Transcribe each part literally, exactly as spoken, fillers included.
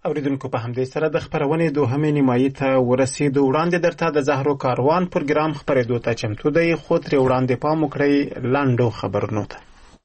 اوریدونکو په همدې سره د خبرونې دوهمې نیمایي ته ورسېدو. وړاندې درته د زهرو کاروان پروګرام خپرېدو ته چمتو دی، خو ترې وړاندې پام وکړئ لنډو خبرونو ته.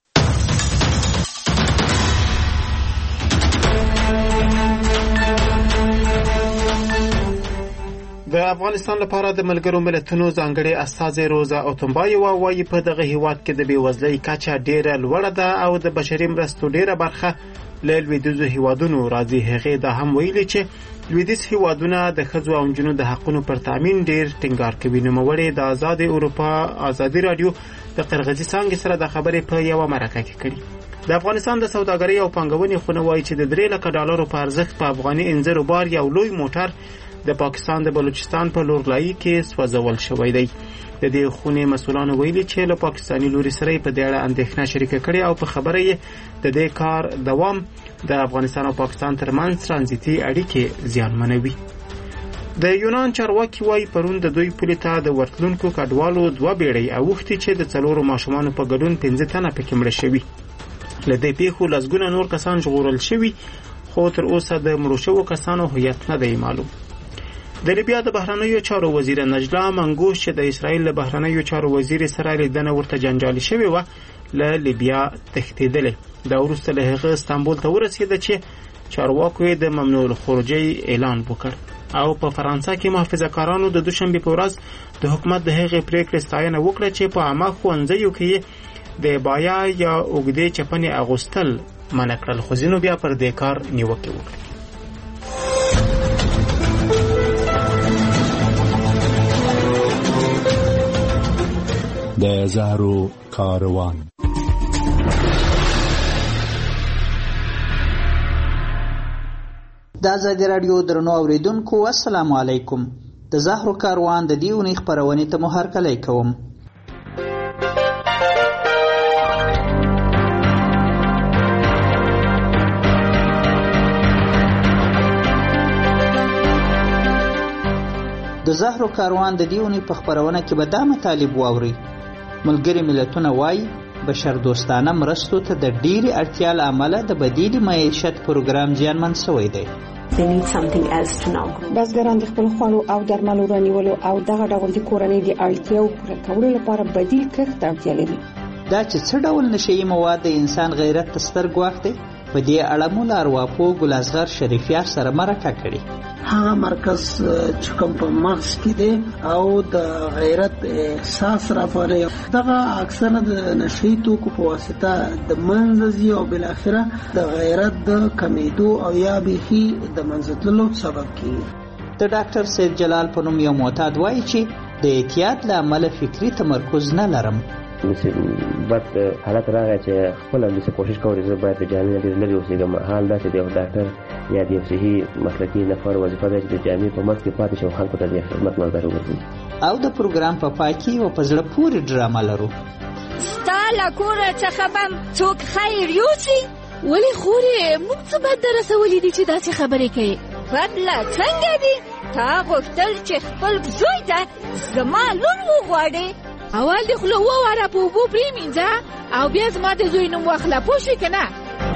د افغانستان لپاره د ملګرو ملتونو ځانګړي استازی روزا اوتمبایوا وایي په دغه هیواد کې د بېوزلۍ کچه ډېره لوړه ده او د بشري مرستو ډېره برخه له لویدیځو هیوادونو راځي. هغې دا هم ویلي چې لویدیځ هیوادونه د ښځو او نجونو د حقونو پر تامین ډېر ټینګار کوي. نوموړې د آزادې اروپا ازادي راډیو د قرغیزي څانګې سره د خبرې په یوه مرکه کې کړي. د افغانستان د سوداګرۍ او پانګونې خونه وایي چې د درې لکه ډالرو په ارزښت په افغاني انځرو بار یو لوی موټر د پاکستان د بلوچستان په لورلایي کې سوځول شوی دی. د دې خونې مسؤلانو ویلي چې له پاکستاني لوري سره په دې اړه اندېښنه شریکه کړې او په خبره یې د دې کار دوام د افغانستان او پاکستان ترمنځ ترانزیتي اړیکې زیانمنوي. د یونان چارواکي وایي پرون د دوی پولې ته د ورتلونکو کډوالو دوه بیړۍ اوښتې چې د څلورو ماشومانو په ګډون پنځه تنه پکې مړه شوي. له دې پیښو لسګونه نور کسان ژغورل شوي، خو تر اوسه د مړو شوو کسانو هویت نه دی معلوم. د لیبیا د بهرنیو چارو وزیر نجلا منګوش چې د اسرائیل له بهرنیو چارو وزیر سره لیدنه ورته جنجالي شوې وه، له لیبیا تښتېدلی. دا وروسته له هغه استانبول ته ورسېده چې چارواکو یې د ممنوع الخروجۍ اعلان وکړ. او په فرانسه کې محافظه کارانو د دوشنبې په ورځ د حکومت د هغې پریکړې ستاینه وکړه چې په عامه ښوونځیو کې د بایا یا اوږدې چپنې اغوستل منع کړل، خو ځینو بیا پر دې کار نیوکې وکړې. د زهرو کاروان. د ازادي راډیو درنو اوریدونکو السلام علیکم. د زهرو کاروان د دې اونۍ خپرونې ته مو هرکلی کوم. د زهرو کاروان د دې اونۍ په خپرونه کې به دا مطالب واورئ. ملګري ملتونه وایي بشر دوستانه مرستو ته د ډېرې اړتیا له امله د بدیل معیشت پروګرام زیانمن شوی دی. بزګران د خپل خوړو او درملو رانیولو او دغه ډول د کورنۍ د اړتیاو پوره کولو لپاره بدیل کښت ته اړتیا لري. دا چې څه ډول نشهیي مواد د انسان غیرت ته ستر ګواښ دی، په دې اړه مو له ارواپوه ګلازغر شریفیار سره مرکه کړې. هغه مرکز چې کوم په مغز کې دی او د غیرت احساس راپاري، دغه اکثره د نشهیي توکو په واسطه د منځ ځي او بالاخره د غیرت د کمیدو او یا بهي د منځتلو سبب کیږي. د ډاکټر سید جلال په نوم یو معتاد وایي چې د اعتیاد له امله فکري تمرکز نه لرم. بد حالت راغی چې خپل هم داسې کوشش کوي زه باید د جامع نه ډېر لرې اوسېږم. حال دا چې د یو ډاکټر یا د یو صحي مسلکي نفر وظیفه ده چې د جامع په منځ کې پاتې شي او خلکو ته د خدمت ملګری وګرځي. او د پروګرام په پای کې یوه په زړه پورې ډرامه لرو. ستا له کوره څخه به څوک خیر یوسي؟ ولې خورې موږ څه بد در رسولي دي چې داسې خبرې کوې؟ بدله څنګه دي؟ تا غوښتل چې خپل زوی ته زما لور وغواړې، اول د خوله وواره په اوبو پرېمینځه او بیا زما د زوی نوم واخله، پوه شوې که نه؟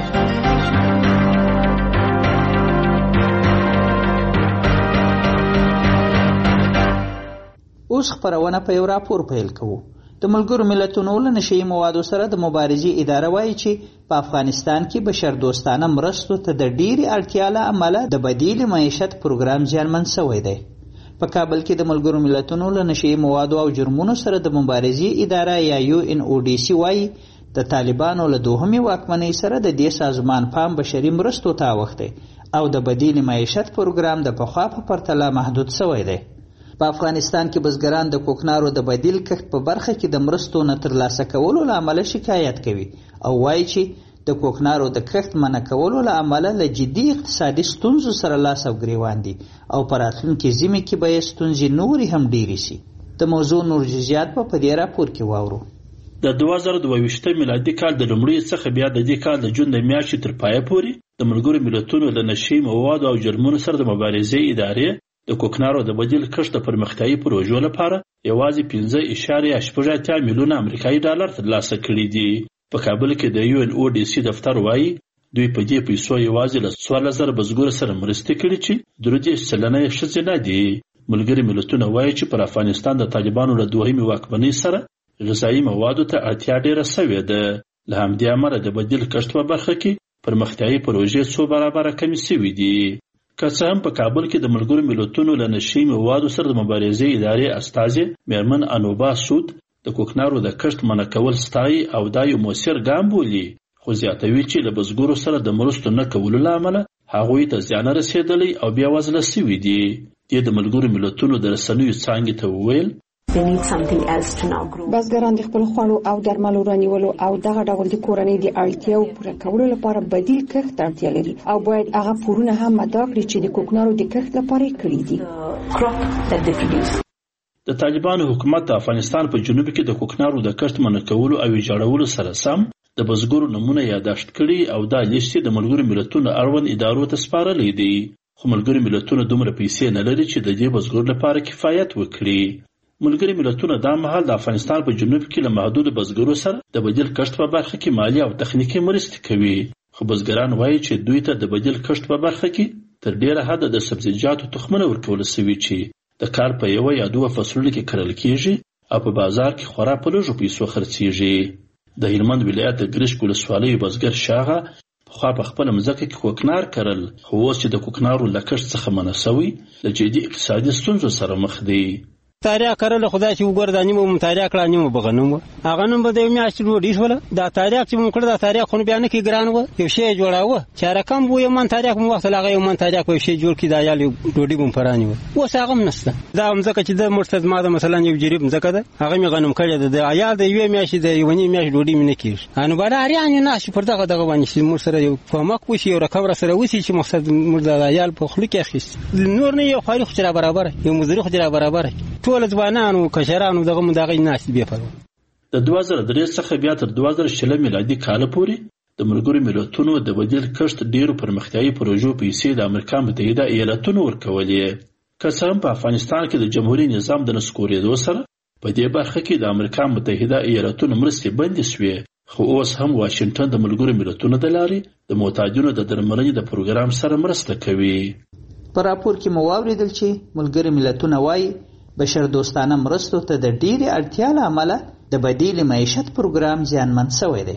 اوس خپرونه په یو راپور پیل کوو. د ملګرو ملتونو له نشهیي موادو سره د مبارزې اداره وایي چې په افغانستان کې بشر دوستانه مرستو ته د ډېرې اړتیا له امله د بدیل معیشت پروګرام زیانمن شوی دی. په کابل کې د ملګرو ملتونو له نشهیي موادو او جرمونو سره د مبارزې اداره یا یو ان او ډي سي وایي د طالبانو له دوهمې واکمنۍ سره د دې سازمان پام بشري مرستو ته اوښتی او د بدیل معیشت پروګرام د پخوا په پرتله محدود شوی دی. په افغانستان کې بزګران د کوکنارو د بدیل کښت په برخه کې د مرستو نه ترلاسه کولو له امله شکایت کوي او وایي چې د کوکنارو د کښت منع کولو له امله له جدي اقتصادي ستونزو سره لاس او ګریوان دي او په راتلونکي ژمي کې به یې ستونزې نورې هم ډېرې شي. د موضوع نور جزیات به په دې راپور کې واورو. د دوه زره دوه ویشتم میلادي کال د لومړیو څخه بیا د دې کال د جون د میاشتې تر پایه پورې د ملګرو ملتونو د نشهیي موادو او جرمونو سره د مبارزې ادارې د کوکنارو د بدیل کښت د پرمختیایي پروژو لپاره یوازې پنځه اعشاریه شپږ اتیا میلیونه امریکایي ډالر ترلاسه کړي دي. په کابل کې د یو ان او ډي سي دفتر وایي دوی په دې پیسو یوازې له څوارلس زره بزګرو سره مرستې کړي چې درې دېرش سلنه یې ښځینه دي. ملګري ملتونه وایي چې پر افغانستان د طالبانو له دوهمې واکمنۍ سره غذایي موادو ته اړتیا ډېره سوې ده. له همدې امله د بدیل کښت په برخه کې پرمختیایي پروژې څو برابره کمې سوي دي. که څه هم په کابل کې د ملګرو ملتونو له نشي موادو سره د مبارزې ادارې استازې میرمن انوبا سود د کوکنارو د کښت منع کول ستایي او دا یو مؤثر ګام بولي، خو زیاتوي چې له بزګرو سره د مرستو نه کولو له امله هغوی ته زیان رسېدلی او بیا وزله سوي دي. دې د ملګرو ملتونو د رسنیو څانګې ته وویل بزګران د خپل خوړو او درملو رانیولو او دغه ډول د کورنۍ د اړتیاو پوره کولو لپاره بدیل کښت اړتیا لري او باید هغه پورونه هم مدعا کړي چې د کوکنارو د کښت لپاره کړي دي. د طالبانو حکومت د افغانستان په جنوب کې د کوکنارو د کښت منع کولو او ویجاړولو سره سم د بزګرو نمونه یاداشت کړي او دا لیست د ملګرو ملتونو اړوند ادارو ته سپارلی دی، خو ملګري ملتونه دومره پیسې نه لري چې د دې بزګرو لپاره کفایت وکړي. ملګري ملتونه دا مهال د افغانستان په جنوب کې له محدود بزګرو سره د بدیل کښت په برخه کې مالی او تخنیکي مرستې کوي، خو بزګران وایي چې دوی ته د بدیل کښت په برخه کې تر ډیره حده د سبزیجاتو تخمونه ورکول شوي چې د کال په یوه یا دوه فصلونو کې کرل کیږي او په بازار کې خورا په لږو پیسو خرڅیږي. د هلمند ولایت د ګرشک ولسوالۍ بزګر شاغه پخوا په خپله مځکه کې کوکنار کرل، خو اوس چې د کوکنارو له کښت څخه منع سوی له جدي اقتصادي ستونزو سره مخ دی. تاریخ کرل خدای چې وګور د نیمه متاریخ کړه نیمه بغنوم هغه نوم به د میاشتې ډوډۍ شوله. دا تاریخ چې مونږ کړ دا تاریخ خو بیا نه کې ګران و، یو شی جوړاوه چې رقم وو یو من تاریخ مو وخت لاغه یو من تاریخ یو شی جوړ کړي دا یال ډوډۍ بم پرانی و. اوس هغه هم نشته. دا مځکه چې د مرتد ماده مثلا یو جریب مځکه ده هغه می غنم کړی ده د عیال د یوې میاشتې د یو نیم میاشت ډوډۍ مې نه کیږي. انو بڑا اړیان نه شي پر دغه دغه باندې چې مور سره یو کومک وشي یو رقم را سره وسی چې مقصد مرده عیال په خلک اخیست نور نه یو خاري خو برابر یو مزري خو برابر ټول ځوانانو کشرانو دغه مداغې ناست بیا پرو. د دوه زره درې څخه بیا تر دوه زره شل میلادي کال پورې د ملګرو ملتونو د بدیل کښت ډیرو پرمختیایي پروژو پیسې د امریکا متحده ایالاتونو ورکولې. که څه هم په افغانستان کې د جمهوریت نظام د نسکورېدو سره په دې برخه کې د امریکا متحده ایالاتونو مرستې بندې شوې، خو اوس هم واشنګټن د ملګرو ملتونو د لارې د محتاجینو د درملنې د پروګرام سره مرسته کوي. په راپور کې مو واورېدل چې ملګري ملتونه وایي بشر دوستانه مرستو ته د ډیرې اړتیا له امله د بدیل معیشت پروګرام زیانمن شوی دی.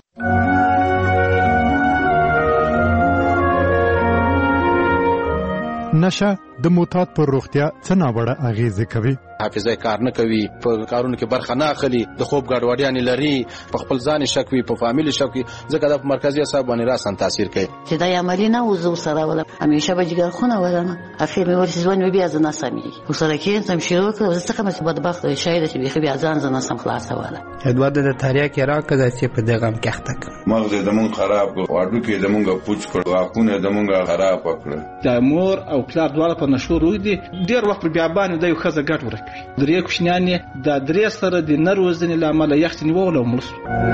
نشه د معتاد پر روغتیا څه ناوړه اغیزې کوي؟ حافظه کار نه کوي، په کارونو کې برخه نه اخلي، د خوب ګډوډیانې لري، په خپل ځان شک وي، په فامیل شک وي، ځکه د مرکزي اعصاب باندې راسن تاثیر کوي. چې دا عملی نه وزو سره ولا همیشه به جګر خونه ولنه اخر مې ورسې ځوان مې بیا ځنه سمي وسره کې سم شروع کړ ځکه مې بدبخت شاید چې بیا بیا ځان ځنه سم خلاص ولا ادوار د تاریخ راکړه چې په دغه کښته مغز دمون خراب کو واډو کې دمونګه پوچ کړ واخونه دمونګه خراب کړ. د مور او پلار دواړه په نشو روي دي ډیر وخت بیا باندې د یو خزه ګټ ورکوي. درې کوشنیانې د درې سره د نروزنې لامل یخت نیول او ملس.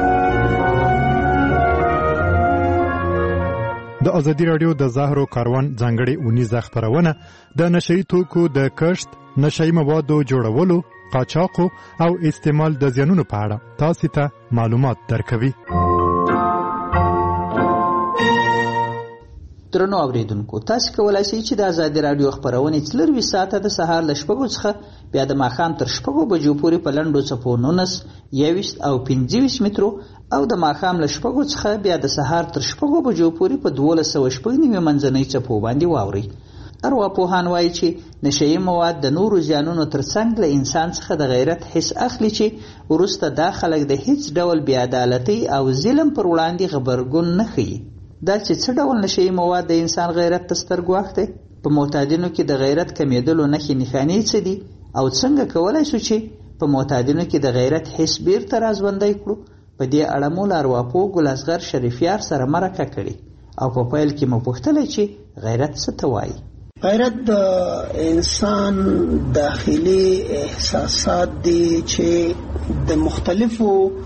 د ازادي رادیو د زهرو کاروان ځانګړي اونیزه خبرونه د نشئی توکو د کښت، نشئی موادو جوړولو، قاچاقو او استعمال د زیانونو په اړه تاسو ته معلومات درکوي. درنو اوریدونکو، تاسو کولای شئ چې د ازادي رادیو خبرونه څلروي ساعته د سهار ل شپږو څخه بیا د ماښام تر شپږو بجو پورې په لنډو څپو نولس، یوویشت او پنځه ویشت مترو او د ماښام ل شپږو څخه بیا د سهار تر شپږو بجو پورې په دولس سوه شپږ نیمې منځنۍ څپو باندې واورئ. ارواپوهان وایي چې نشئی مواد د نورو زیانونو ترڅنګ له انسان څخه د غیرت حس اخلي چې وروسته دا خلک د هیڅ ډول بې عدالتۍ او ظلم پر وړاندې غبرګون نه ښیي. دا چې څه ډول نشئی مواد د انسان غیرت ته سترګ واښتي، په معتادینو کې د غیرت کمیدلو نښې نښانې څه دي او څنګه کولی شو چې په معتادینو کې د غیرت حس بیرته راژوندی کړو. په دې اړه مو له ارواپوه ګل اصغر شریفیار سره مرکه کړې او په پیل کې مو پوښتلی چې غیرت څه ته وایي. غیرت د انسان داخلي احساسات دي چې د مختلفو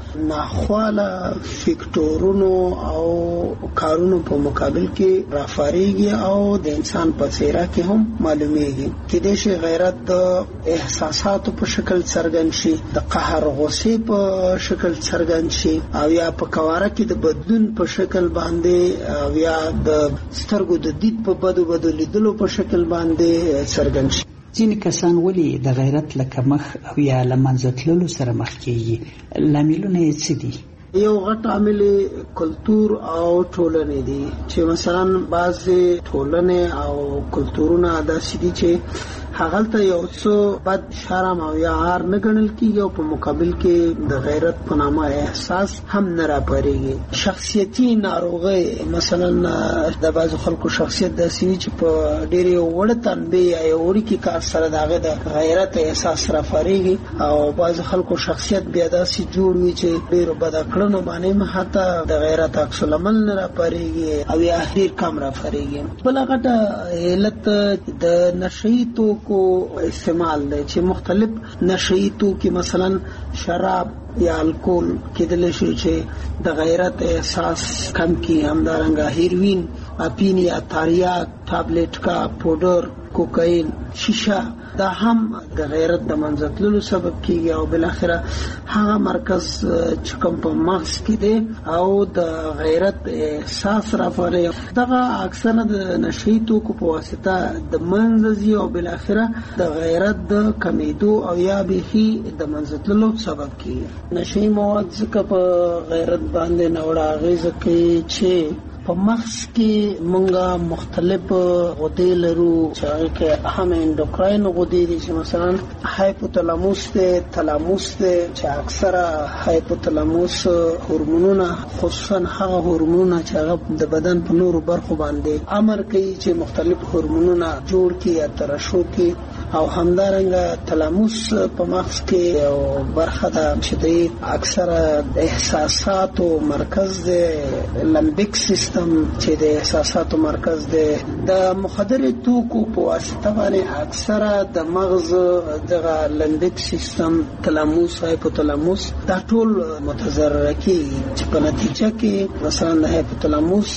ناخواله فکټورونو او کارونو په مقابل کې رافاریږي او د انسان په څیره کې هم معلومیږي. کېدای شي غیرت د احساساتو په شکل څرګند شي، د قهر غصې په شکل څرګند شي، او یا په کواره کې د بدلون په شکل باندې، او یا د سترګو د دید په بدو بدو لیدلو په شکل باندې څرګند شي. ځینې کسان ولې د غیرت له کمښت او یا له منځه تللو سره مخ کېږي؟ لاملونه یې څه دي؟ یو غټ عامل کلتور او ټولنې دي، چې مثلا بعضې ټولنې او کلتورونه داسې دي چې هغلته یو څه بد شرم او یا عار نه ګڼل کېږي، او په مقابل کې د غیرت په نامه احساس هم نه راپارېږي. شخصیتي ناروغۍ مثلا د بعضو خلکو شخصیت داسې وي چې په ډېرې وړه تنبیه یا یو وړوکي کار سره د هغې د غیرت احساس راپارېږي، او بعضو خلکو شخصیت بیا داسې جوړ وي چې ډېرو بده کړنو باندې هم حتی د غیرت عکس العمل نه راپارېږي او یا ډېر کم راپارېږي. بله غټه علت د نشهیي توکو کو استعمال دی، چې مختلف نشهیي توکي مثلا شراب یا الکول کېدل شي چې د غیرت احساس کم کی. همدارنګه هیروین، اپین یا تاریاک، ټابلیټ کا پودر، کوکاین، شیشه، دا هم د غیرت د منځه تللو سبب کیږي، او بالاخره هغه مرکز چې کوم په مغز کې دی او د غیرت احساس راپاري، دغه اکثره د نشهیي توکو په واسطه د منځه ځي، او بالاخره د غیرت د کمیدو او یا بیخي د منځه تللو سبب کیږي. نشهیي مواد ځکه په غیرت باندې ناوړه اغېزه کوي چې په مغز کې مونږه مختلف غدې لرو، چې هغه کې اهم انډوکراین غدې دي، چې مثلا هایپوتالاموس دی، تالاموس دی، چې اکثره هایپوتالاموس هورمونونه، خصوصا هغه هورمونونه چې هغه د بدن په نورو برخو باندې امر کوي چې مختلف هورمونونه جوړ کړي یا ترشح کړي، او همدارنګه تالاموس په مغز کې یو برخه ده چې د اکثره احساساتو مرکز دی، لمبیک سیستم چې د احساساتو مرکز دی. د مخدري توکو په واسطه باندې اکثره د مغز دغه لمبیک سیستم، تالاموس، هایپوتالاموس دا ټول متضرر کیږي، چې په نتیجه کې مثلا د هایپوتالاموس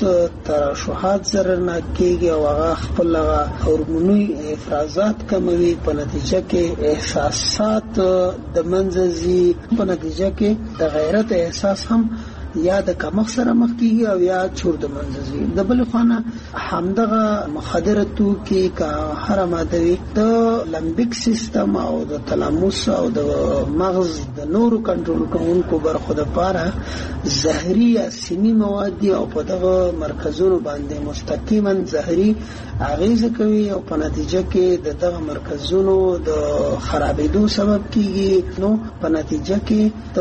ترشحات ضررناک کیږي، او هغه خپل هورموني افرازات کموي، په نتیجه کې احساسات د منځه ځي، په نتیجه کې د غیرت احساس هم یا د کمښت سره مخ کیږي او یا چور د منځه ځي. د بل خانه همدغه مخدره توکي که هر ماده وي د لمبیک سیستم او د تالاموس او د مغز د نورو کنټرول کوونکو برخو لپاره زهري یا سمي مواد دي، او په دغه مرکزونو باندې مستقیما زهري اغیزه کوي، او په نتیجه کې د دغه مرکزونو د خرابېدو سبب کیږي. نو په نتیجه کې د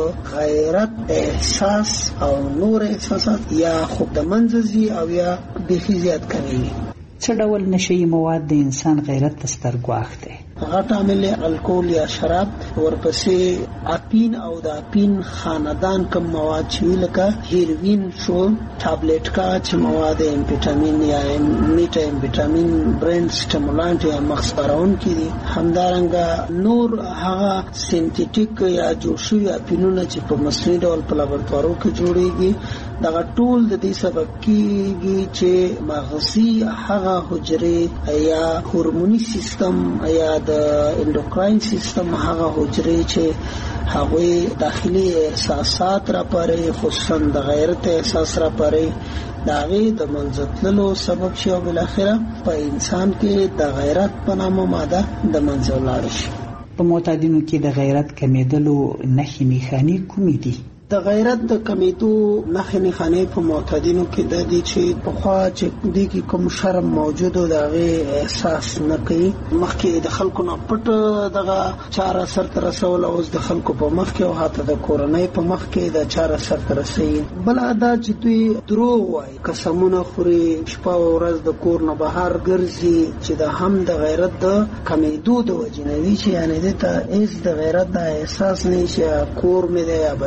غیرت احساس او نور احساسات یا خوب د منځه ځي او یا بیخي زیات کوي. څه ډول نشهیي مواد د انسان غیرت ته سترګواښ دی؟ غټ عامل الکول یا شراب، ورپسې اپین او د اپین خاندان کم مواد چې لکه هیروین شو، ټابلیټ کا چې مواد امفیټامین یا میټا امفیټامین، برین سټیمولانټ یا مغز پارونکي دي. همدارنګه نور هغه سنتیټیک یا جوړ شوي اپینونه چې په مصنوعي ډول په لابراتوارو کې جوړیږي، دغه ټول د دې سبب کیږي چې مغزي هغه حجرې یا هورموني سیستم یا د انډوکراین سیستم هغه حجرې چې هغوی داخلي احساسات راپاري، خصوصا د غیرت احساس راپاري، د هغې د منځه تللو سبب شي، او بالاخره په انسان کې د غیرت په نامه ماده د منځه ولاړه شي. په معتادینو کې د غیرت کمیدلو نښې نښانې کومې دي؟ د غیرت د کمیدو نښې نښانې په معتادینو کې د دې چې پخوا چې دې کې کوم شرم موجود و د هغې احساس نه کوي، مخکې د خلکو نه پټ دغه چاره سرته رسول، اوس د خلکو په مخ کې او حتی د کورنۍ په مخ کې د چاره سرته رسوي. بله دا چې دوی دروغ وایي، قسمونه خوري، شپه او ورځ د کور نه بهر ګرځي، چې د هم د غیرت د کمیدو د وجې نه وي، چې یعنې دې ته هېڅ د غیرت د احساس نه شي، کور مې دی یا بچیان مې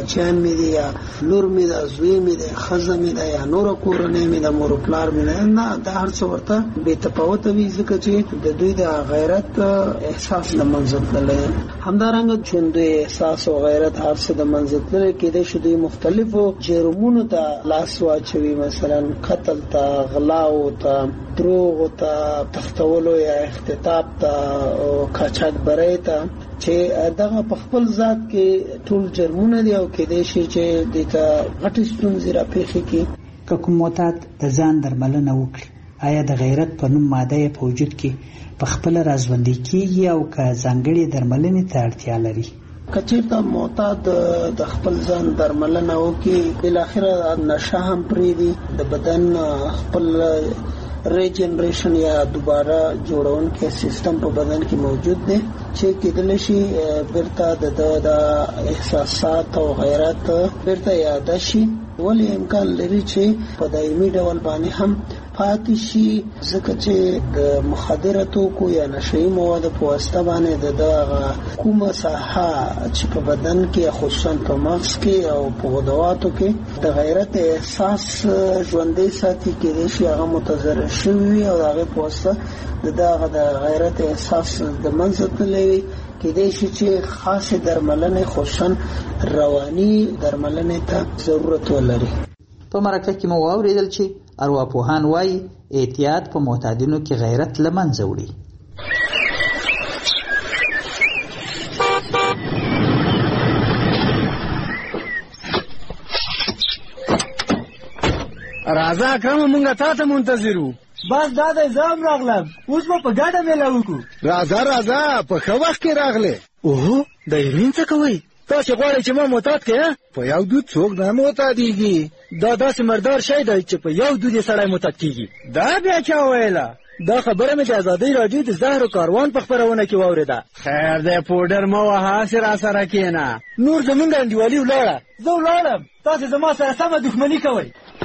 مې دی یا لور مې ده زوی مې دی ښځه مې ده یا نوره کورنۍ مې ده مور پلار مې ده نه دا هر څه ورته بې تفاوته وي ځکه چې د دوی د غیرت احساس له منځه تللی همدارنګه چې دوی احساس او غیرت هر څه د منځه تللی کېدای شي دوی مختلفو جرمونو ته لاس واچوي مثلا قتل ته غلاو ته دروغ ته تختولو یا اختطاف ته او قاچاقبرۍ ته چې دغه په خپل ذات کې ټول جرمونه دي او کېدای شي چې دته غټې ستونزې راپېښې کړي. که کوم معتاد د ځان درملنه وکړي آیا د غیرت په نوم ماده یې په وجود کې په خپل راژوندي کېږي او که ځانګړې درملنې ته اړتیا لري؟ که چېرته معتاد د خپل ځان درملنه وکړي بالاخره نشه هم پرېږدي د بدن خپل ریجنریشن یا دوباره جوړون کې سیستم په بدن کې موجود دی چې کېدل شي بیرته د احساسات او غیرت بیرته یاد شي ولی امکان لري چې په دایمي ډول باندې هم پاتې شي ځکه چې د مخدره توکو یا نشهیي موادو په واسطه باندې د دغه کومه ساحه چې په بدن کې خصوصا په مغز کې او په غدواتو کې د غیرت احساس ژوندی ساتي کېدای شي هغه متضرر شوي او هغه په واسطه د دغه د غیرت احساس د منځه تللی کېدای شي چې خاصه درملنه خصوصا رواني درملنه ته ضرورت ولري. په مرکه کې مو واوریدل چې ارواپوهان وایي احتیاط په معتادینو کې غیرت له منځه وړي. راځه اکرم مونږه تا ته منتظر وو. بس دا د ځام راغلم اوس به په ګډه میله وکړو. راځه راځه په ښه وخت کې راغلې. اوهو د یمین څه کوئ؟ تاسې غواړئ چې ما معتاد کړې؟ په یو دود څوک نه معتادېږي. دا داسې مردار شی دی چې په یو دود یې سړی معتاد کېږي. دا بیا چا ویله؟ دا خبره مې د ازادۍ راډیو د زهرو کاروان په خپرونه کې واورېده. خیر دی پوډر مه وهه هسې راسره کښېنه. نور زمونږ انډیوالي ولاړه. زه ولاړم تاسې زما سره سمه دښمني کوئ.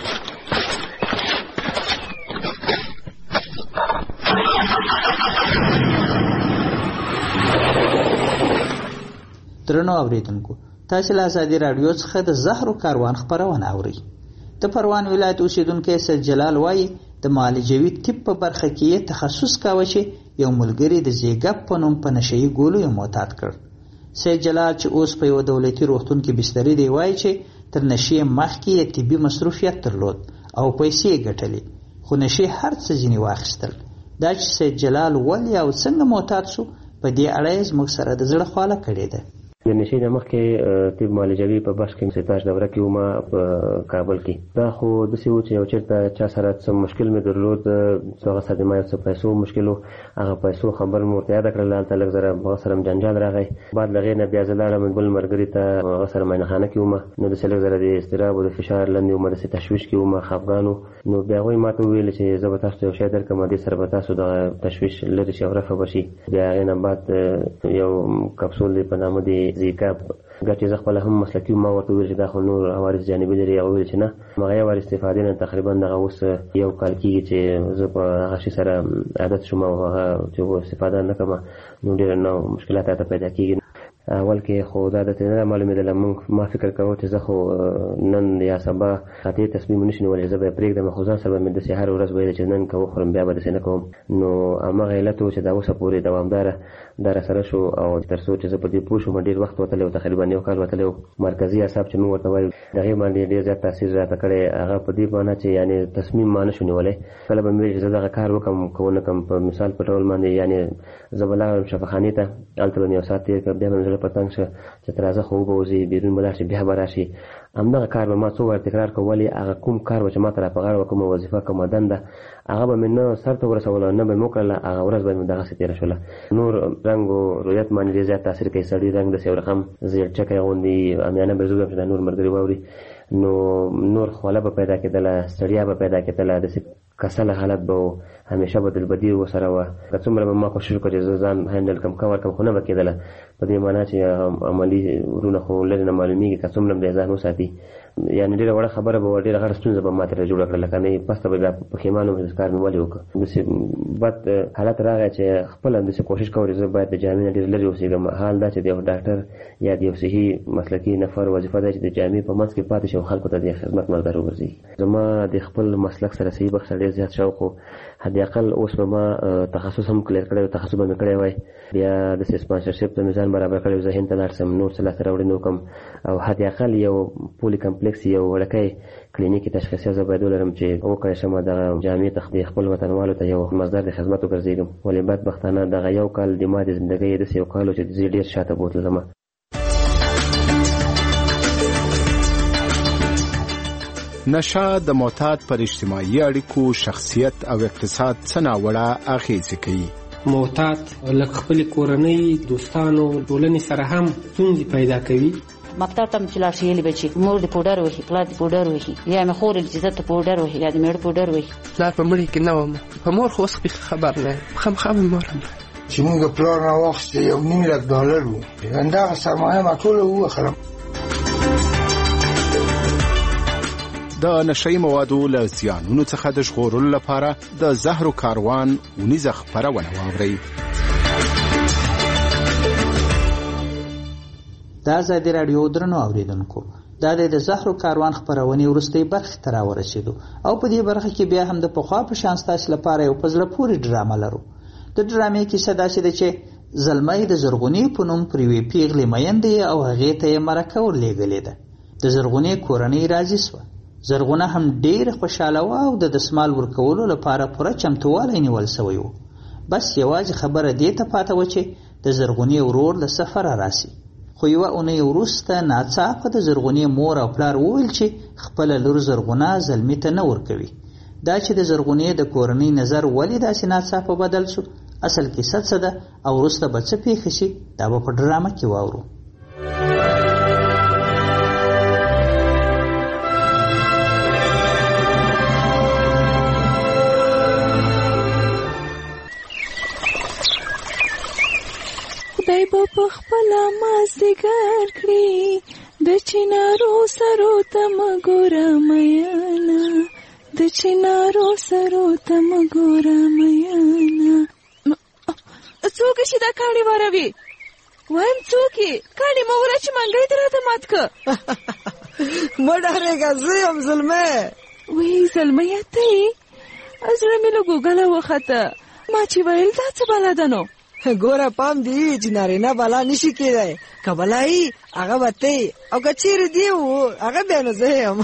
درنو اوریدونکو تاسو له ازادي رادیو څخه د زهرو کاروان خبرونه اورئ. د پروان ولایت اوسیدونکو سید جلال وایي د معالجوي طب په برخه کې تخصص کاوه چې یو ملګری د زیګب په نوم په نشهیي ګولو یې معتاد کړ. سید جلال چې اوس په یو دولتي روغتون کې بستري دی وایي چې تر نشې مخکې یې طبي مصروفیت درلود او پیسې یې ګټلې خو نشې هر څه ځینې واخیستل. دا چې سید جلال ولې او څنګه معتاد شو په دې اړه یې زموږ سره د زړه خواله کړې ده. د نشې نه مخکې طب معالجوي په بخش کې ستاج دوره کې وم په کابل کې. دا خو داسې و چې یو چېرته چا سره څه مشکل مې درلود هغه صدمه یو څه پیسو مشکل و هغه پیسو خبر مې ورته یاده کړله هلته لږ زره هغه سره م جنجال راغی. بعد له هغې نه بیا زه لاړم بل ملګري ته هغه سره معاینخانه کې وم نو داسې لږ زره د اضطراب او د فشار لاندې وم داسې تشویش کې وم خفګان و. نو بیا هغوی ما ته وویل چې زه به تاسو ته یو شی درکړم دې سره به تاسو دغه تشویش لرې شي او رفع به شي. بیا هغې نه بعد یو کپسول دی په نامه د زیکاب ګټې زه خپله هم مسلکي ما ورته وویل چې دا خو نور عوارض جانبي لري. هغه وویل چې نه هغه یو وار استفادې نه تقریبا دغه اوس یو کال کېږي چې زه په هغه شي سره عادت شوم او هغه چې استفاده نه کوم نو ډېر نه مشکلات راته پیدا کېږي. اول کې خو دا درته نه معلومېدله موږ ما فکر کوو چې زه خو نن یا سبا قطعي تصمیم نشم نیولی زه به یې پرېږدم خو ځان سره به مې داسې هر ورځ ویل چې نن که وخورم بیا به داسې نه کوم. نو همغه علت و چې دا اوسه پورې دوامداره دا راسره شو او تر څو چې زه په دې پوه شوم ډېر وخت وتلی و تقریبا یو کال وتلی و. مرکزي اعصاب چې موږ ورته وایو د هغې باندې ډېر زیات تاثیر راته کړی هغه په دې معنی چې یعنې تصمیم ما نه شو نیولی. کله به مې ویل چې زه دغه کار وکړم که ونه کړم په مثال په ډول باندې یعنې زه به لاړم شفاخانې ته هلته به مې یو ساعت تېر کړ بیا به مې زړه په تنګ شه چې تر راځه خو وبوځي بیرون به لاړ شي بیا به راشي. همدغه کار به ما څو وار تکرار کړ ولې هغه کوم کار و چې ما ته را په غاړه وه کومه وظیفه کومه دنده هغه به مې نه سر ته ورسوله نه به مې وکړله هغه ورځ به مې دغسې تېره شوله. نور رنګ و رویت باندې ډېر زیات تاثیر کوي سړي رنګ داسې یو رقم زیړ چکی غوندې امیانه به زه ویم چې دا نور ملګري واوري نو نور خوله به پیدا کېدله ستړیا به پیدا کېدله داسې کسله حالت به و همیشه به دلبدي ورسره وه. که څومره به ما کوشش وکړ چې زه ځان هینډل کړم کور کړم خو نه به کېدله په دې معنا چې عملي ورونه خو لرې نه معلومېږي که څومره به یې ځان وساتي یعنې ډېره وړه خبره به ډېره غټه ستونزه به ما ترې جوړه کړه لکه نه پسته به بیا پښیمانه وم چې کار مې ولې وکړه. داسې بد حالت راغی چې خپله همداسې کوشش کوم چې زه باید د جامې نه ډېر لرې اوسېږم. حال دا چې د یو ډاکټر یا د یو صحي مسلکي نفر وظیفه ده چې د جامې په منځ کې پاتې شي او خلکو ته د خدمت ملګری وګرځي. زما د خپل مسلک سره صحي بخښه ډېر زیات شوق و. حداقل اوس به ما تخصص هم کلیر کړی و، تخصص به مې کړی وای، بیا داسې سپانسرشپ ته مې ځان برابر کړی و، زه هند ته لاړ شم، نور څه لاسته راوړنې وکړم او حداقل یو پولي کمپلیکس یو وړکی کلینیکي تشخیصیه زه باید ولرم چې وکړی شم دغه جامې ته د خپل وطنوالو ته یو مصدر د خدمت وګرځېږم. ولې بدبختانه دغه یو کال د ما د زندګۍ داسې یو کال و چې زه ډېر شاته بوتلم. نشه د معتاد پر اجتماعي اړیکو، شخصیت او اقتصاد څه ناوړه اغېزې کوي. معتاد لکه خپل کورنۍ، دوستانو، ټولنې سره هم ستونزې پیدا کوي. مکتب ته چې لاړ شي بچي مور د پوډر وهي، پلار د پوډر وهي، یا مې خور د عزت پوډر وهي، یا د مېړه پوډر وهي. پلار په مړي کې نه وم، په مور خو اوس خبر نه خامخا مې مور هم چې موږ پلار نه واخیستې یو نیم لک ډالر و، همدغه سرمایه ما ټوله ووخلم. د نشهیي موادو له زیانونو څخه د ژغورلو لپاره د زهرو کاروان اونیزه خپرونه واورئ. د ازادي راډیو درنو اوریدونکو، دا د زهرو کاروان خپرونې وروستۍ برخې ته راورسېدو او په دې برخه کې بیا هم د پخوا په شان ستاسو لپاره یو په زړه پورې ډرامه لرو. د ډرامې کیسه داسې ده چې زلمی د زرغونې په نوم پر یوې پیغلې میندې او هغې ته یې مرکه ورلېږلې ده. د زرغونې کورنۍ راضي شوه. زرغونه هم ډېره خوشحاله وه او د دسمال ورکولو لپاره پوره چمتووالی نیول سوی و. بس یوازې خبره دې ته پاته وه چې د زرغونې ورور له سفره راسي. خو یوه اونۍ وروسته ناڅاپه د زرغونې مور او پلار وویل چې خپله لور زرغونه زلمي ته نه ورکوي. دا چې د زرغونې د کورنۍ نظر ولې داسې ناڅاپه بدل شو، اصل کیسه څه ده او وروسته به څه پېښه شي، دا به په ډرامه کې واورو. خدای به په خپله مازدیګر کړي، د چنارو سرو ته مه ګوره میینه، د چنارو سرو ته مه ګوره میینه. څوک چې دا کاڼي واروي؟ وایم څوک یې؟ کاڼي مه وره چې منګی دې راته مات که. مه ډارېږه، زه یم زلمی. وی زلمیه ته یې؟ زړه مې له ګوګله وخته. ما چې ویل دا څه بلا ده نو؟ ګوره پام دی چې نارینه بلا نشي کېدی، که بلا یي هغه به ته یې، او که چیرې دی و هغه بیا نو زه یم.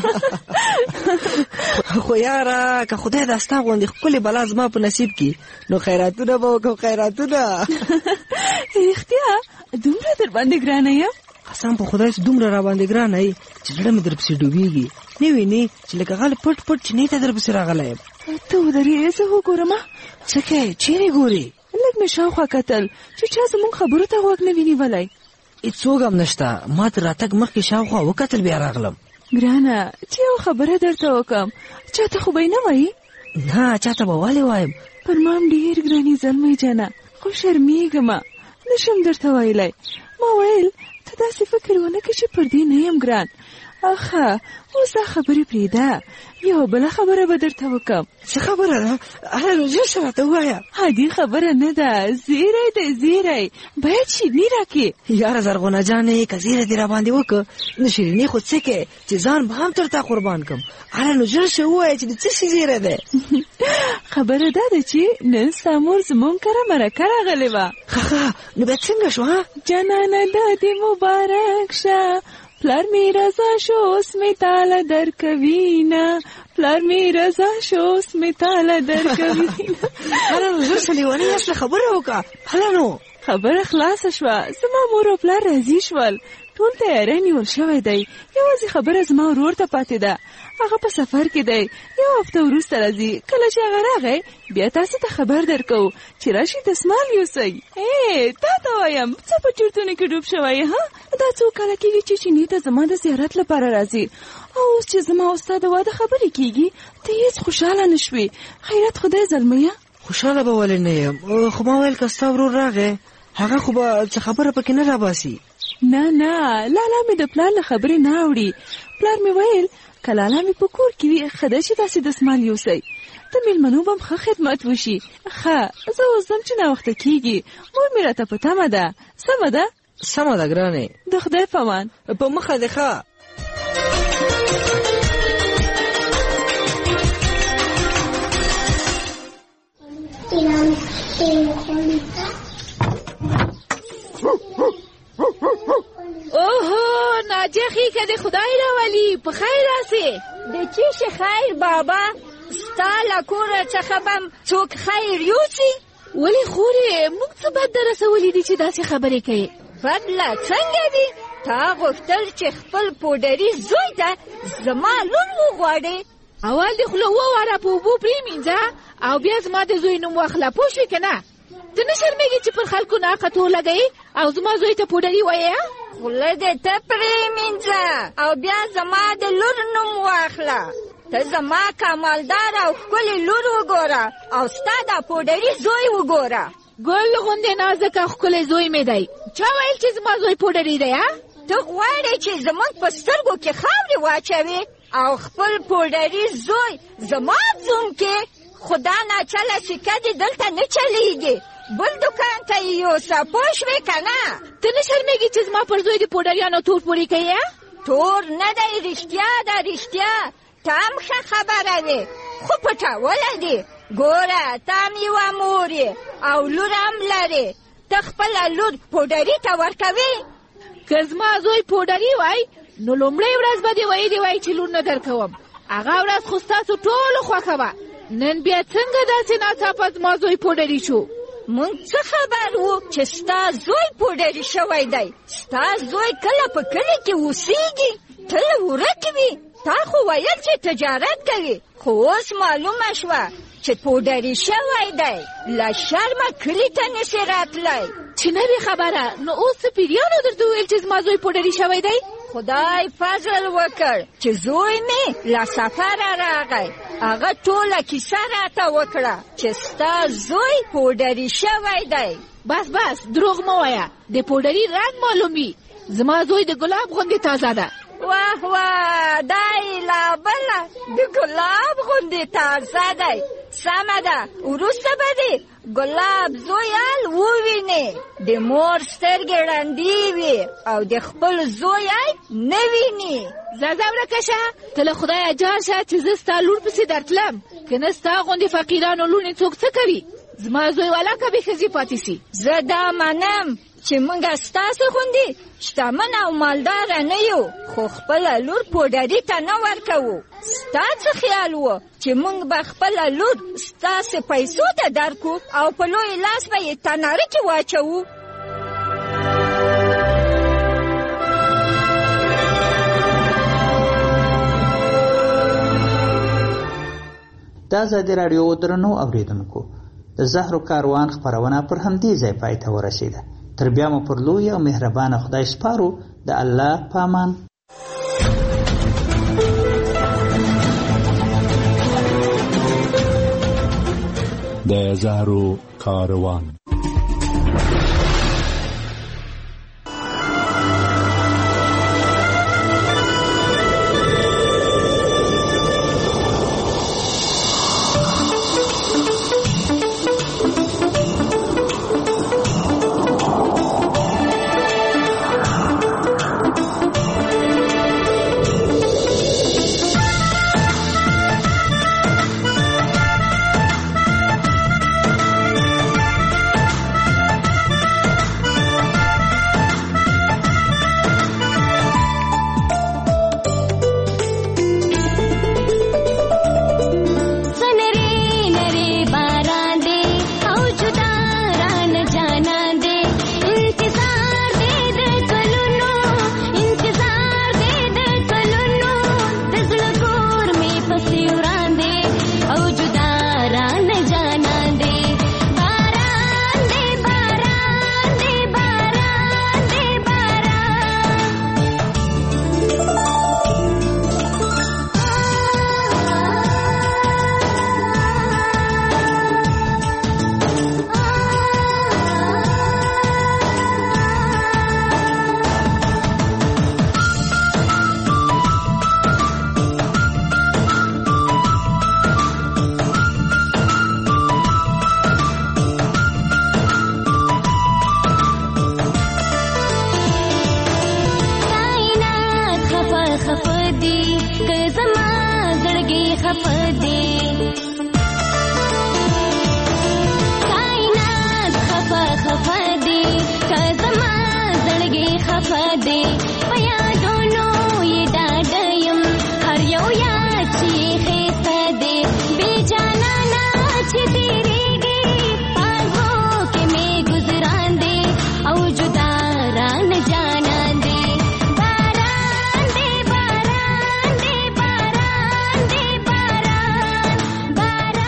خو یاره که خدای دا ستا غوندې ښکلې بلا زما په نصیب کي نو خیراتونه به وکړو، خیراتونه. رښتیا دومره در باندې ګرانه یم؟ قسم په خدای دومره را باندې ګرانه یي چې زړه مې در پسې ډوبېږي. نه وینې چې لکه غل پټ پټ چینې ته در پسې راغلی یم. ته ودرې زه وګورم. څه کوې؟ چیرې ګورې؟ لږ مې شاوخوا کتل چې چا زموږ خبرو ته غوږ نه وي نیولی. هېڅوک هم نشته. ما تر راتګ مخکې شاوخوا وکتل بیا راغلم. ګرانه چې یو خبره درته وکړم، چاته خو به یې نه وایي؟ نه چاته به ولې وایم؟ پر ما هم ډېر ګرانې زلمی جانه، خو شرمېږم نه شم درته ویلی. ما ویل ته داسې فکر ونه کړې چې پر دې نه یم ګران. اخه اوس دا خبرې پرېږده، یو بله خبره به درته وکړم. څه خبره ده؟ هله نو ژر شه راته ووایه. عادي خبره نه ده، زیری دی زیری، باید شیریني راکړې. یاره زرغونه جانې که زیری دې راباندې وکړه نو شیریني خو څه کې چې ځان به هم تر تا قربان کړم. هله نو ژر شه ووایه چې د څه شي زیری دی. خبره دا ده چې نن ستا مور زموږ کره مرکه راغلې وه. ښه نو بیا څنګه شوه؟ جانانه دا دې مبارک شه، پلار می رضا شو اوس می تاله در کوینه، پلار می رضا شو اوس می تاله در کوینه. هله نو زر سلیواني اصله خبره وکړه. هله نو خبره خلاصه شوه. زما مور او پلار راضي شول، ټول تیاری نیول شوی دی. یوازې خبره زما ورور ته پاتې ده، هغه په سفر کې دی، یو هفته وروسته راځي. کله چې هغه راغی بیا تاسو ته خبر درکو چې راشي دسمال یوسئ. ای تا ته وایم څه په چورتونو کې ډوب شوی ها؟ دا څو کله کېږي چې چینې ته زما د زیارت لپاره راځي، او اوس چې زما او ستا د واده خبرې کېږي ته هېڅ خوشحاله نه شوې. خیرت خدای زلمیه. خوشحاله به ولې نه یم؟ خو ما ویل که ستا ورور راغی هغه خو به څه خبره پکې نه راباسي. نه نه لالا مې د پلار له خبرې نه اوړي. پلار مې ویل کلاله مې په کور کې وي ښه ده چې داسې دستمال یوسئ د مېلمنو به هم ښه خدمت وشي. ښه زه اوس ځم چې ناوخته کېږي، مور مې راته په تمه ده. سمه ده سمه ده ګرانې، د خدای په امان. په مخه دې ښه. اوهو ناجیه خیکه د خدای راولي، په خیر راسې. د چی شي خیر بابا؟ ستا له کوره څخه به څوک خیر یوسي؟ ولې خورې موږ څه بد در رسولي دي چې داسې خبرې کوې؟ بدله څنګه دي؟ تا غوښتل چې خپل پوډري زوی ته زما لور وغواړې. اول دې خوله وواره په اوبو پرېمینځه او بیا زما د زوی نوم واخله، پوه شوې که نه؟ ته نه شرمېږې چې پر خلکو ناقه تور لګوې او زما زوی ته پوډري وایې؟ خوله دې ته پرېمینځه او بیا زما د لور نوم واخله. ته زما کمالدار او ښکلې لور وګوره او ستا دا پوډري زوی وګوره. ګل غوندې نازک او ښکلی زوی مې دی. چا ویل چې زما زوی پوډري دی؟ ته غواړې چې زموږ په سترګو کې خاورې واچوې او خپل پوډري زوی زما زوم کې؟ خدا ناچله سکه دې دلته نه چلیږي، بل دکان ته یې یوسه، پوه شوې که نه؟ ته نه شرمېږې چې زما پر زوی د پوډریانو تور پورې کوې؟ تور نه دی، رښتیا ده رښتیا. ته هم ښه خبره وې خو پټوله دې. ګوره ته هم یوه مور یې او لور هم لرې، ته خپله لور پوډري ته ورکوې؟ که زما زوی پوډري وای نو لومړۍ ورځ به دې ویلې وای چې لور نه درکوم. هغه ورځ خو ستاسو ټولو خوښه وه. نن بیا څنګه داسې ناڅاپه زما زوی پوډري شو؟ مونږ څه خبر وو چې ستا زوی پوډري شوی دی؟ ستا زوی کله په کلي کې اوسېږي، تل ورک وي. تا خو ویل چې تجارت کوي، خو اوس معلومه شوه چې پوډري شوی دی. له شرمه کلي ته نشي راتلی. چې نه وي خبره نو اوس څه پیریانو درته وویل چې زما زوی پوډري شوی دی؟ خدای فضل وکړ چې زوی مې له سفره راغی، هغه ټوله کیسه راته وکړه چې ستا زوی پوډري شوی دی. بس بس دروغ مه وایه، د پوډري رنګ معلوم وي. زما زوی د ګلاب غوندې تازه ده. واه واه دا یې لا بله د ګلاب غوندې تازه دی. سمه ده، وروسته به دې ګلاب زویال ووینې، د مور سترګې ړندې وي او د خپل زویال نه ویني. ځه ځه ورکه شه، ته له خدایه جار شه چې زه ستا لور پسې درتلم، که نه ستا غوندې فقیرانو لوڼې څوک څه کوي؟ زما زوی والا که بې ښځې پاتې سي. زه دا منم چې موږ ستاسې غوندې شتمن او مالداره نه یو، خو خپله لور پوډري ته نه ورکوو. ستا څه خیال و چې موږ به خپله لور ستاسې پیسو ته درکو او په لوی لاس به یې تناره کې واچوو؟ د ازادي راډیو درنو اورېدونکو، د زهرو کاروان خپرونه پر همدې ځای پای ته ورسېده. تر بیا مو پر لوی او مهربانه خدای سپارو. د الله په امان. د زهرو کاروان.